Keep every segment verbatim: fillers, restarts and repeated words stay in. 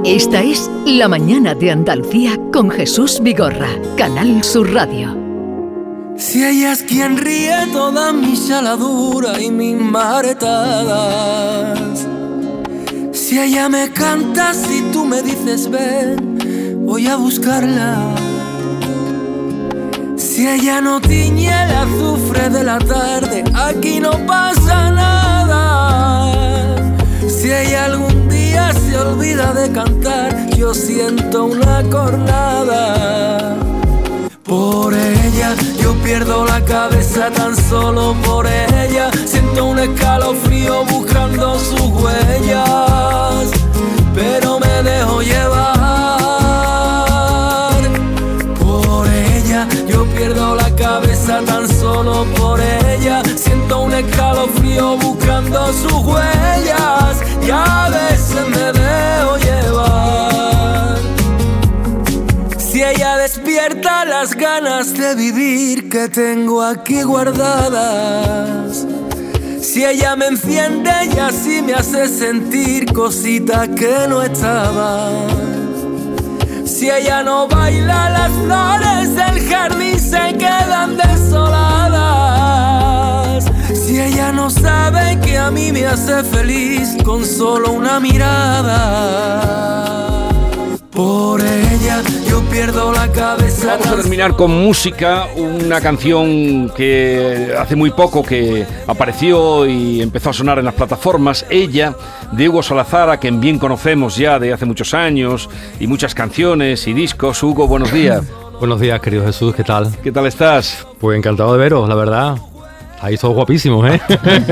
Esta es La Mañana de Andalucía con Jesús Vigorra, Canal Sur Radio. Si ella es quien ríe toda mi chaladura y mis maretadas, si ella me canta, si tú me dices ven, voy a buscarla. Si ella no tiñe el azufre de la tarde, aquí no pasa nada. Si ella algún día se olvida de cantar, yo siento una cornada. Por ella yo pierdo la cabeza, tan solo por ella siento un escalofrío buscando sus huellas, pero me dejo llevar. Por ella yo pierdo la cabeza, tan solo por ella siento un escalofrío buscando sus huellas, y a veces me dejo llevar. Si ella despierta las ganas de vivir que tengo aquí guardadas, si ella me enciende y así me hace sentir cositas que no estaban, si ella no baila, las flores del jardín se quedan desoladas, si ella no sabe que a mí me hace feliz con solo una mirada. Por ella yo pierdo la cabeza. Vamos a terminar con música, una canción que hace muy poco que apareció y empezó a sonar en las plataformas, Ella, de Hugo Salazar, a quien bien conocemos ya de hace muchos años, y muchas canciones y discos. Hugo, buenos días. Buenos días, querido Jesús, ¿qué tal? ¿Qué tal estás? Pues encantado de veros, la verdad. Ahí todos guapísimos, ¿eh?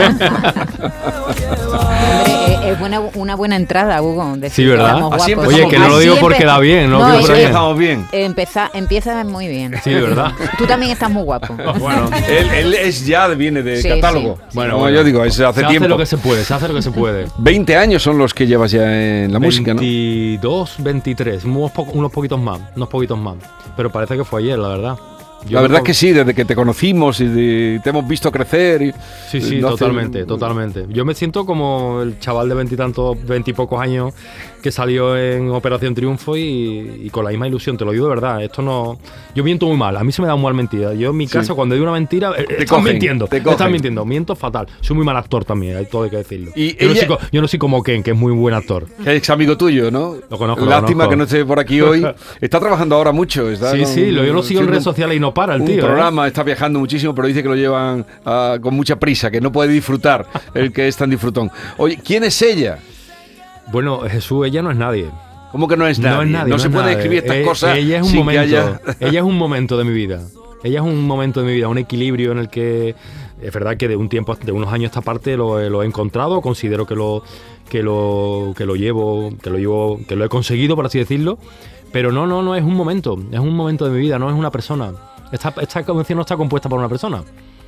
Hombre, es buena, una buena entrada, Hugo. Sí, ¿verdad? Así Oye, que no lo digo porque da bien, no, no lo digo porque empezamos bien. Empeza, empieza muy bien. Sí, ¿verdad? Tú también estás muy guapo. Bueno, él, él es ya, viene de Sí, catálogo. sí, sí. Bueno, Bueno, bueno, yo digo, es hace se tiempo. hace lo que se puede, se hace lo que se puede. veinte años son los que llevas ya en la música, ¿no? veintidós, veintitrés, unos, po- unos poquitos más, unos poquitos más. Pero parece que fue ayer, la verdad. Yo La verdad no- es que sí, desde que te conocimos y de- te hemos visto crecer. Y, Sí, sí, no hace- totalmente, totalmente. Yo me siento como el chaval de veintitantos, veintipocos años que salió en Operación Triunfo y, y con la misma ilusión, te lo digo de verdad. Esto no... Yo miento muy mal, a mí se me da muy mal mentira. Yo en mi Sí. caso, cuando digo una mentira, eh, estás cogen, mintiendo, te estás cogen. mintiendo, miento fatal. Soy muy mal actor también, hay todo hay que decirlo. Y yo, no ella- soy, co- yo no soy como Ken, que es muy buen actor. Que es amigo tuyo, ¿no? Lo conozco, lo Lástima conozco. que no esté por aquí hoy. Está trabajando ahora mucho. Está Sí, con- sí, lo, yo lo sigo en haciendo redes sociales y no para el un tío. ¿eh? programa, está viajando muchísimo, pero dice que lo llevan ah, con mucha prisa, que no puede disfrutar el que es tan disfrutón. Oye, ¿quién es ella? Bueno, Jesús, ella no es nadie. ¿Cómo que no es nadie? No es nadie. No no se es puede nadie. escribir estas Eh, cosas Ella es un sin momento. que haya... Ella es un momento de mi vida. Ella es un momento de mi vida, un equilibrio en el que es verdad que de un tiempo, de unos años a esta parte lo, he- lo he encontrado. Considero que lo que lo que lo llevo, que lo llevo, que lo he conseguido, por así decirlo. Pero no, no, no es un momento. Es un momento de mi vida, no es una persona. Esta, esta canción no está compuesta por una persona.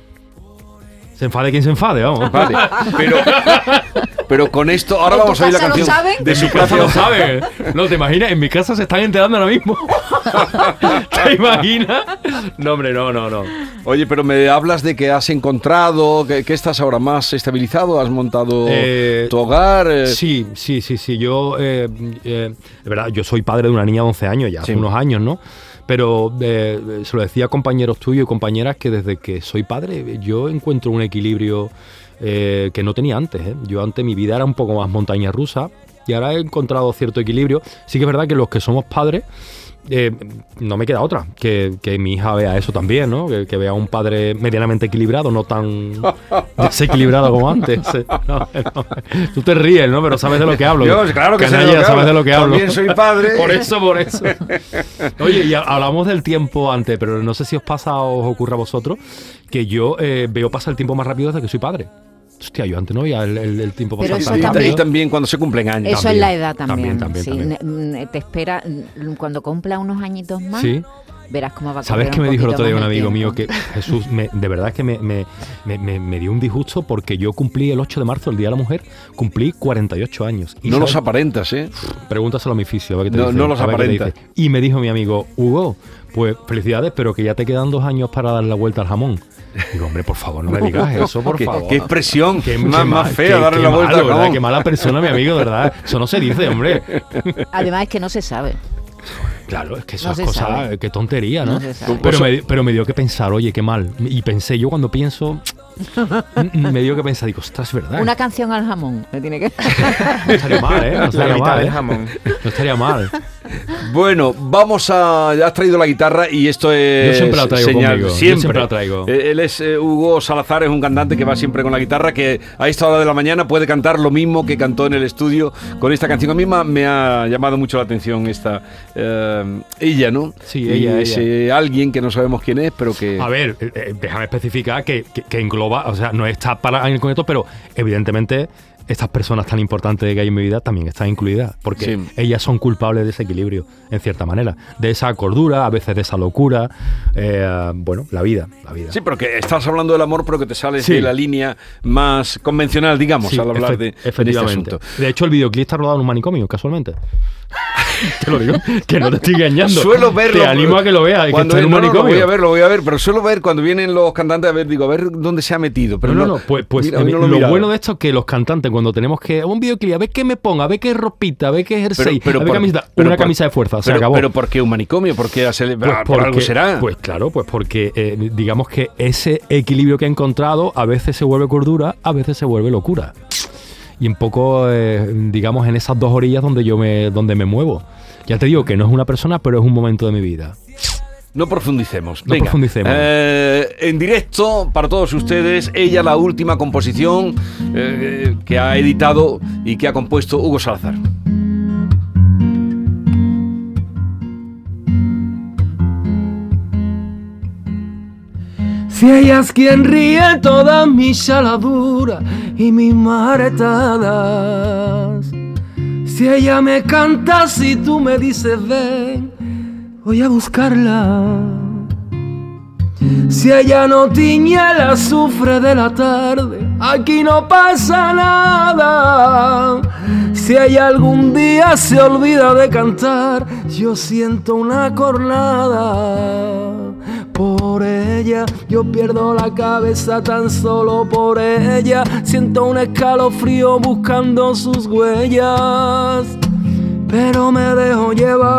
Se enfade quien se enfade, vamos. Vale, pero, pero con esto, ahora ¿En tu vamos a oír la casa lo canción saben? de En su mi casa canción. lo sabe. No, ¿te imaginas? En mi casa se están enterando ahora mismo. ¿Te imaginas? No, hombre, no, no, no. Oye, pero me hablas de que has encontrado, que, que estás ahora más estabilizado, has montado Eh, tu hogar. eh, Sí, sí, sí, sí. Yo, eh, eh, de verdad, yo soy padre de una niña de once años, ya hace Sí. unos años, ¿no? Pero eh, se lo decía a compañeros tuyos y compañeras que desde que soy padre yo encuentro un equilibrio eh, que no tenía antes, ¿eh? Yo antes mi vida era un poco más montaña rusa y ahora he encontrado cierto equilibrio. Sí que es verdad que los que somos padres, eh, no me queda otra, que, que mi hija vea eso también, ¿no? Que, que vea un padre medianamente equilibrado, no tan desequilibrado como antes. No, no. Tú te ríes, ¿no? Pero sabes de lo que hablo. Yo, claro que sé de Canalla, lo que sabes hablo. de lo que hablo. También soy padre. Por eso, por eso. Oye, y hablamos del tiempo antes, pero no sé si os pasa o os ocurre a vosotros que yo eh, veo pasar el tiempo más rápido desde que soy padre. Hostia, yo antes no veía el, el, el tiempo Pero pasar eso tan Y, rápido. también- y también cuando se cumplen años. Eso También, es la edad también. también, también, sí, también. ne- te espera mm, cuando cumpla unos añitos más. Sí. Verás cómo va a ¿Sabes correr qué un me dijo el poquito otro día un más el amigo mío? tiempo. Que Jesús, me- de verdad es que me, me, me, me- me dio un disgusto porque yo cumplí el ocho de marzo, el Día de la Mujer, cumplí cuarenta y ocho años. Y No ¿sabes? los aparentas, ¿eh? Pregúntaselo a mi fisio, a ver qué te No- dice, no los a ver qué te aparenta. dice. Y me dijo mi amigo, Hugo, pues felicidades, pero que ya te quedan dos años para dar la vuelta al jamón. Digo, hombre, por favor, no me digas eso, por ¿Qué, favor. qué expresión Qué, más, qué más mal, fea, qué- darle qué la vuelta malo, al ¿verdad? jamón. Qué mala persona, mi amigo, ¿verdad? Eso no se dice, hombre. Además es que no se sabe. Claro, es que No esas se cosas, sabe. qué tontería, ¿no? No se sabe. Pero, me, pero me dio que pensar, oye, qué mal. Y pensé, yo cuando pienso, me dio que pensar, digo, ostras, es verdad. Una canción al jamón. Le tiene que... No estaría mal, ¿eh? No La estaría mitad mal, del ¿eh? jamón. No estaría mal. Bueno, vamos a... Ya has traído la guitarra y esto es... Yo siempre la traigo señal, conmigo, yo Siempre. siempre la traigo. Eh, Él es eh, Hugo Salazar, es un cantante que va siempre con la guitarra, que a esta hora de la mañana puede cantar lo mismo que cantó en el estudio con esta canción. A mí me ha- me ha llamado mucho la atención esta... eh, ella, ¿no? Sí, Y ella, ese alguien que no sabemos quién es, pero que... A ver, eh, eh, déjame especificar que, que, que engloba, o sea, no está para en el conector, pero evidentemente estas personas tan importantes que hay en mi vida también están incluidas, porque Sí. ellas son culpables de ese equilibrio, en cierta manera, de esa cordura, a veces de esa locura, eh, bueno, la vida, la vida. Sí, porque estás hablando del amor, pero que te sales Sí. de la línea más convencional, digamos, Sí, al hablar efe- de, de este efectivamente. asunto. De hecho, el videoclip está rodado en un manicomio, casualmente. Te lo digo, que no te estoy engañando. Suelo verlo. Te animo a que lo veas, que Cuando está en un no, no, no, manicomio. voy a ver, lo voy a ver, pero suelo ver cuando vienen los cantantes a ver, digo, a ver dónde se ha metido. Pero no, no, no, pues, pues mira, hoy eh, no lo, he mirado. bueno de esto es que los cantantes, cuando tenemos que un videoclip, a ver qué me ponga, a ver qué ropita, a ver qué jersey, a ver por- camiseta, pero una por- camisa de fuerza, se pero, acabó. Pero ¿por qué un manicomio? ¿Por qué hacer- Pues ah, por algo porque- será? Pues claro, pues porque eh, digamos que ese equilibrio que he encontrado a veces se vuelve cordura, a veces se vuelve locura. Y un poco, eh, digamos, en esas dos orillas donde yo me, donde me muevo. Ya te digo que no es una persona, pero es un momento de mi vida. No profundicemos. No Venga. profundicemos. Eh, en directo, para todos ustedes, ella, la última composición eh, que ha editado y que ha compuesto Hugo Salazar. Si ella es quien ríe todas mis chaladuras y mis maretadas. Si ella me canta, si tú me dices ven, voy a buscarla. Si ella no tiñe el azufre de la tarde, aquí no pasa nada. Si ella algún día se olvida de cantar, yo siento una cornada. Por ella yo pierdo la cabeza, tan solo por ella siento un escalofrío buscando sus huellas, pero me dejo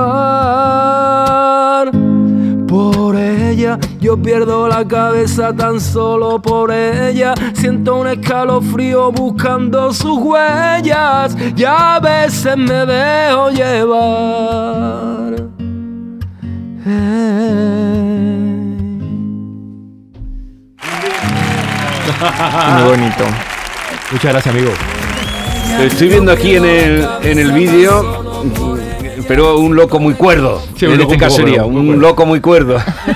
llevar. Por ella yo pierdo la cabeza, tan solo por ella siento un escalofrío buscando sus huellas y a veces me dejo llevar. Eh. Muy bonito. Muchas gracias, amigo. Estoy viendo aquí en el, en el vídeo, pero un loco muy cuerdo. Sí, un en loco este un caso poco, sería un un poco. loco muy cuerdo.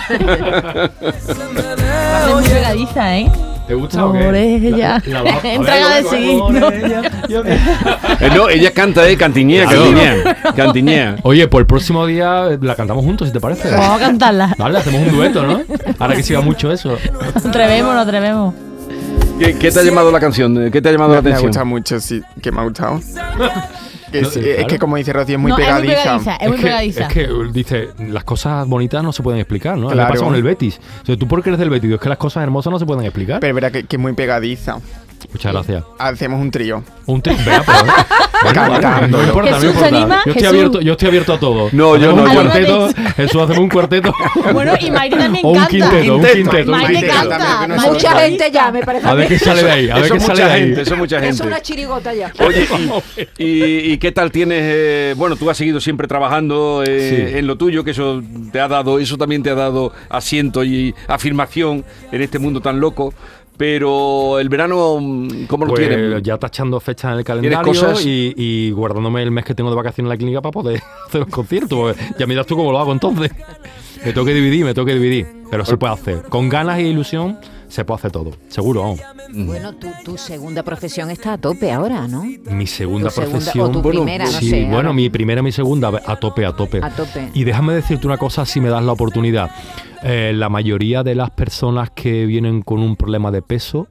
Es muy pegadiza, ¿eh? ¿Te gusta Por o qué? ella. La- la bajo. A ver, Entrega de luego, seguir, luego, ¿no? Eh, no, ella canta, eh, cantiñea, Claro. cantiñea, cantiñea. Oye, pues el próximo día la cantamos juntos, si te parece. Vamos a cantarla. Vale, hacemos un dueto, ¿no? Ahora que se va mucho eso. Nos atrevemos, nos atrevemos. ¿Qué, qué te ha llamado la canción? ¿Qué te ha llamado la Me, me ha atención? gustado mucho, sí, que me ha gustado. Que No, sí, claro. Es que como dice Rocío, es muy no, es muy pegadiza. pegadiza, es muy que, pegadiza. es que dice, las cosas bonitas no se pueden explicar, ¿no? Claro. Me pasa con el Betis. O sea, tú porque eres del Betis, es que las cosas hermosas no se pueden explicar. Pero es verdad que, que es muy pegadiza. Muchas gracias. Hacemos un trío. Un tri... Vea, pero... Bueno, Cantando. no importa, no Jesús, ¿te importa. anima? Yo estoy, Jesús. abierto, yo estoy abierto a todo. No, yo Hacemos no, un yo no. cuarteto. Jesús, hacemos un cuarteto. Bueno, y Maite también O un canta. quinteto, un Quinteto. quinteto. un Maite Maite quinteto. canta, canta. pero no Maite Mucha canta. gente ya, me parece. A ver qué sale de ahí. A ver Eso qué es sale mucha de ahí. gente, eso es mucha Es gente. una chirigota ya. Oye, y, y- y qué tal tienes? eh, bueno, tú has seguido siempre trabajando eh, Sí. en lo tuyo, que eso te ha dado, eso también te ha dado asiento y afirmación en este mundo tan loco. Pero el verano, ¿cómo lo Pues tienes? ya tachando fechas en el ¿Tienes calendario cosas? y, y guardándome el mes que tengo de vacaciones en la clínica para poder hacer los conciertos. Porque ya miras tú cómo lo hago entonces. Me tengo que dividir, me tengo que dividir. Pero se puede hacer. Con ganas e ilusión se puede hacer todo. Seguro, vamos. Bueno, tu, tu segunda profesión está a tope ahora, ¿no? Mi segunda Tu segunda- profesión. o tu bueno, primera, no sí, sé. bueno, ahora. mi primera y mi segunda, a tope, a tope. A tope. Y déjame decirte una cosa, si me das la oportunidad. Eh, la mayoría de las personas que vienen con un problema de peso,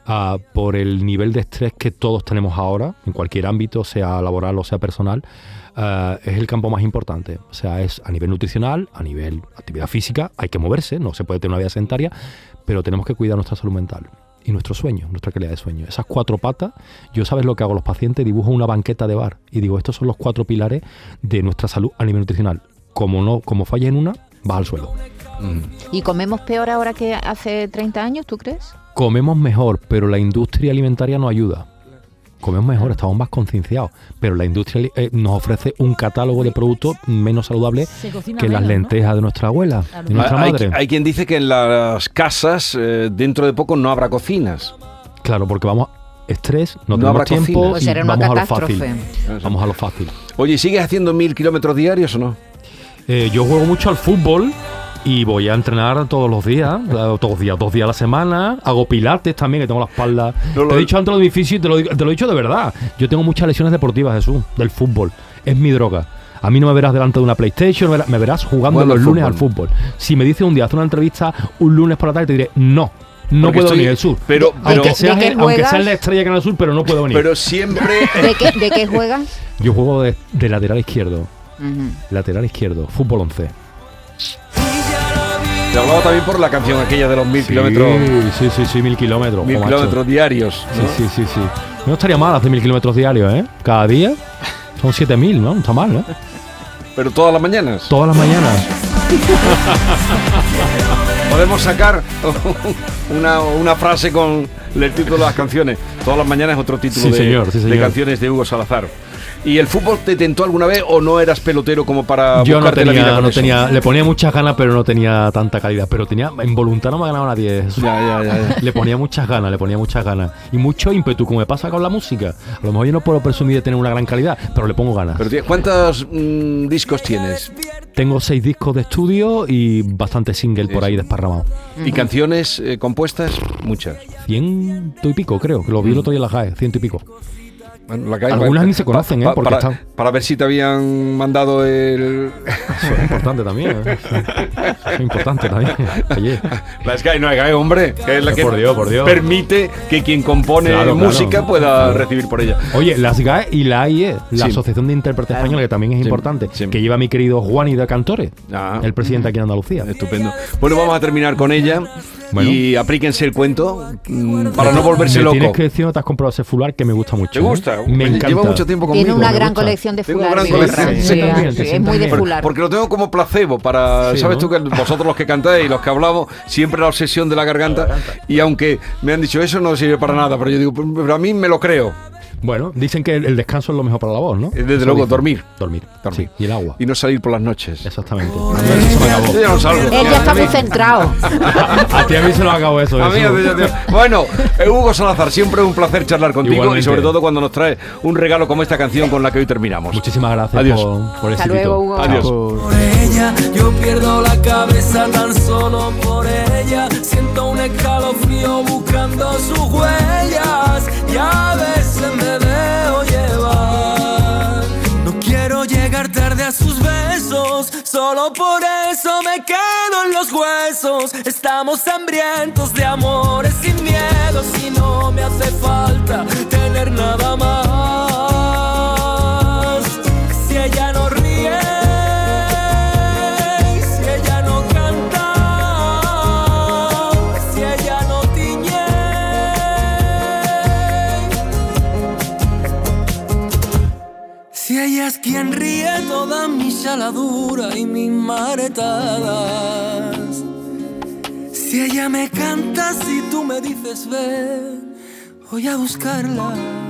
uh, por el nivel de estrés que todos tenemos ahora, en cualquier ámbito, sea laboral o sea personal, uh, es el campo más importante. O sea, es a nivel nutricional, a nivel actividad física, hay que moverse, no se puede tener una vida sedentaria, pero tenemos que cuidar nuestra salud mental. Y nuestro sueño, nuestra calidad de sueño. Esas cuatro patas, yo sabes lo que hago a los pacientes, dibujo una banqueta de bar y digo, estos son los cuatro pilares de nuestra salud a nivel nutricional. Como no, como falles en una, vas al suelo. Mm. ¿Y comemos peor ahora que hace treinta años, tú crees? Comemos mejor, pero la industria alimentaria no ayuda. Comemos mejor, estamos más concienciados, pero la industria eh, nos ofrece un catálogo de productos menos saludables que las menos, lentejas ¿no? de nuestra abuela, Claro. de nuestra hay, madre. hay quien dice que en las casas eh, dentro de poco no habrá cocinas. Claro, porque vamos estrés, no, No tenemos habrá tiempo cocina. Pues y será una vamos a lo catástrofe. fácil. Vamos a lo fácil. Oye, ¿sigues haciendo mil kilómetros diarios o no? Eh, yo juego mucho al fútbol y voy a entrenar todos los días, todos los días, dos días a la semana. Hago pilates también, que tengo la espalda. No lo- Te he dicho antes lo difícil, te lo, digo- te lo he dicho de verdad. Yo tengo muchas lesiones deportivas, Jesús, del fútbol. Es mi droga. A mí no me verás delante de una PlayStation, me verás, me verás jugando Bueno, los al lunes fútbol. al fútbol. Si me dices un día, haz una entrevista un lunes por la tarde, te diré, no, no Porque puedo estoy- venir, Jesús. pero- pero- aunque ¿De seas, qué el- aunque juegas? seas la estrella de Canal Sur, pero no puedo venir. Pero siempre... ¿De qué, de qué juegas? Yo juego de, de lateral izquierdo. Ujú. Lateral izquierdo, fútbol once. Te hablaba también por la canción aquella de los mil Sí, kilómetros, sí, sí, sí, mil kilómetros. mil jo, macho. kilómetros diarios, ¿no? Sí, sí, sí, sí. No estaría mal hacer mil kilómetros diarios, ¿eh? Cada día son siete mil, ¿no? No está mal, ¿no? Pero todas las mañanas. Todas las mañanas. Podemos sacar una, una frase con el título de las canciones. Todas las mañanas es otro título Sí, de, señor, sí, de señor. canciones de Hugo Salazar. ¿Y el fútbol te tentó alguna vez o no eras pelotero como para Yo no buscarte la vida tenía, con no eso? tenía, le ponía muchas ganas, pero no tenía tanta calidad. Pero tenía, en voluntad no me ha ganado nadie. Eso. Ya, ya, ya, ya. Le ponía muchas ganas, le ponía muchas ganas. Y mucho ímpetu, como me pasa con la música. A lo mejor yo no puedo presumir de tener una gran calidad, pero le pongo ganas. Pero, tío, ¿cuántos mm, discos tienes? Tengo seis discos de estudio y bastante single por Eso. ahí desparramados. ¿Y canciones eh, compuestas? Muchas. Ciento y pico, creo, que lo vi el otro día en la G A E, ciento y pico. Bueno, la calle- Algunas pa- ni se conocen, pa- ¿eh? Porque para, están- para ver si te habían mandado el... Eso es importante también. ¿eh? Eso es importante también. Oye, La Sky, no, Sky, hombre, que es la que Por Dios, por Dios. permite que quien compone Claro, claro. música pueda recibir por ella. Oye, las G A E y la A I E, la Sí. Asociación de Intérpretes Españoles, que también es Sí, importante, sí. que lleva mi querido Juani de Cantores, Ah. el presidente aquí en Andalucía. Estupendo. Bueno, vamos a terminar con ella. Bueno. Y aplíquense el cuento mm, para no volverse Me loco. tienes que decir, no te has comprado ese fular que me gusta mucho. ¿Te ¿eh? gusta? Me encanta. Lleva mucho tiempo conmigo. Tiene una me gran gusta. colección de Tengo fular. gran Vigorra. colección. Sí, Sí, también, sí, te es sientas muy de bien. fular. Porque lo tengo como placebo para, Sí, ¿sabes ¿no? tú que vosotros los que cantáis y los que hablamos, siempre la obsesión de la garganta, y aunque me han dicho eso no sirve para nada, pero yo digo, pero a mí me lo creo. Bueno, dicen que el, el descanso es lo mejor para la voz, ¿no? Eh, desde Eso luego, dicen. dormir. Dormir. Dormir. Sí, y el agua. Y no salir por las noches. Exactamente. A mí eso se me acabó. Yo ya no salgo. Él ya está muy centrado. A ti a mí se lo acabó eso. A mí, eso. a ti, a ti. Bueno, eh, Hugo Salazar, siempre es un placer charlar contigo. Igualmente. Y sobre todo cuando nos trae un regalo como esta canción con la que hoy terminamos. Muchísimas gracias Adiós. por, por Hasta ese luego, tito. Hugo. Adiós. Por ella, yo pierdo la cabeza tan solo por ella. Siento un escalofrío buscando sus huellas y a veces me dejo llevar. No quiero llegar tarde a sus besos, solo por eso me quedo en los huesos. Estamos hambrientos de amores sin miedo, si no me hace falta tener nada más. Si ella no ríe, si ella no canta, si ella no tiñe, si ella es quien ríe toda mi chaladura y mis maretadas, si ella me canta, si tú me dices ven, voy a buscarla.